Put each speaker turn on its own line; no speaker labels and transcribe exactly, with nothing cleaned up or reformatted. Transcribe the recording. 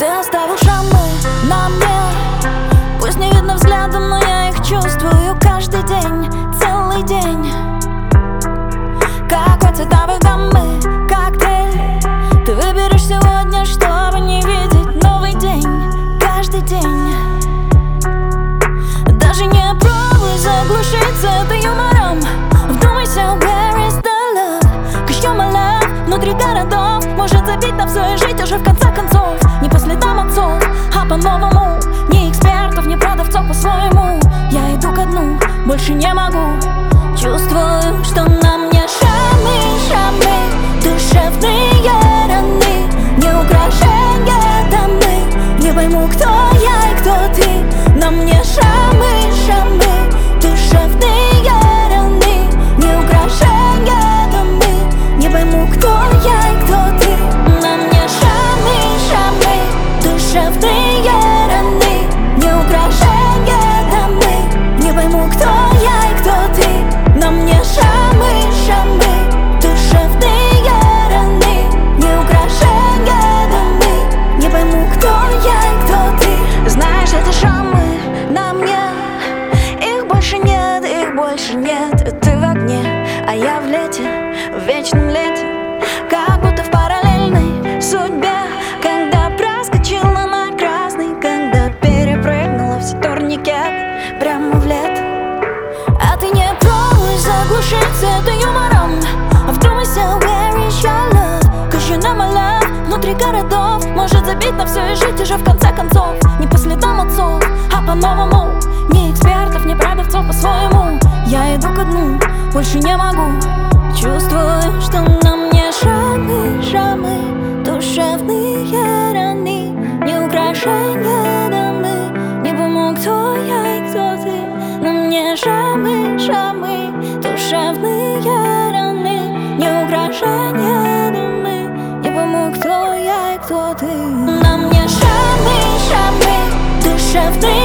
Ты оставил шрамы на мне, пусть не видно взглядом, но я их чувствую каждый день, целый день. Какой цветовой гаммы коктейль ты выберешь сегодня, чтобы не видеть новый день, каждый день. Даже не пробуй заглушиться это юмором. Вдумайся, where is the love? Cause you're my love. Внутри городов может забить на все и жить уже в конце концов. Не по следам отцов, а по-новому. Не экспертов, не продавцов, по-своему. Я иду ко дну, больше не могу. Чувствую, что на мне шрамы, шрамы, душевные раны. Не украшения дамы. Не пойму, кто я и кто ты. На мне шрамы, шрамы, душевные раны. Не украшения дамы. Не пойму, кто я и кто ты. На мне шрамы, шрамы, душевные раны. Не украшения дамы. Не пойму, кто я и кто ты. На мне шрамы, шрамы, душевные раны. Не украшения дамы. Не пойму, кто я и кто ты. Знаешь, это шрамы на мне. Их больше нет, их больше нет. Ты в огне, а я в лете, в вечном лете. Как будто в параллельной судьбе. Когда проскочила на красный, когда перепрыгнула все турникеты прямо в лето. А ты не пробуй заглушиться это юмором. Вдумайся, where is your love? Cause you know my love. Внутри городов может забить на все и жить уже в конце концов. Не по следам отцов, а по-новому. Не экспертов, не продавцов, по-своему. Я иду ко дну, больше не могу. Чувствую, что на мне шрамы, шрамы, душевные раны. Не украшения дамы. Не пойму, кто я и кто ты. На мне шрамы, шрамы, душевные раны. Не украшения дамы. Не пойму, кто я и кто ты. На мне шрамы, шрамы, душевные